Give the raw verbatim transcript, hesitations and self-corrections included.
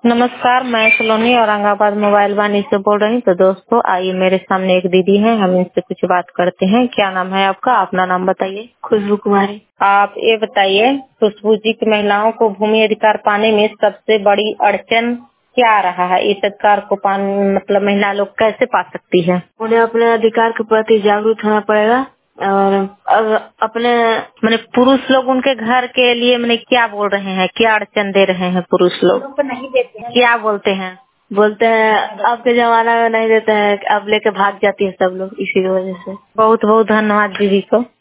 नमस्कार, मैं सलोनी औरंगाबाद मोबाइल वाणी से बोल रही हूँ। तो दोस्तों आइए, मेरे सामने एक दीदी हैं, हम इनसे कुछ बात करते हैं। क्या नाम है आपका? अपना नाम बताइए। खुशबू कुमारी। आप ये बताइए, खुशबू जी की महिलाओं को भूमि अधिकार पाने में सबसे बड़ी अड़चन क्या रहा है? इस अधिकार को पान मतलब महिला लोग कैसे पा सकती है? उन्हें अपने अधिकार के प्रति जागरूक होना पड़ेगा और अगर अपने मैंने पुरुष लोग उनके घर के लिए मैंने क्या बोल रहे हैं, क्या अड़चन दे रहे हैं पुरुष लोग? नहीं देते हैं। क्या बोलते हैं? बोलते हैं अब के जमाना में नहीं देते हैं, अब लेके भाग जाती है सब लोग, इसी की वजह से। बहुत बहुत धन्यवाद दीदी को।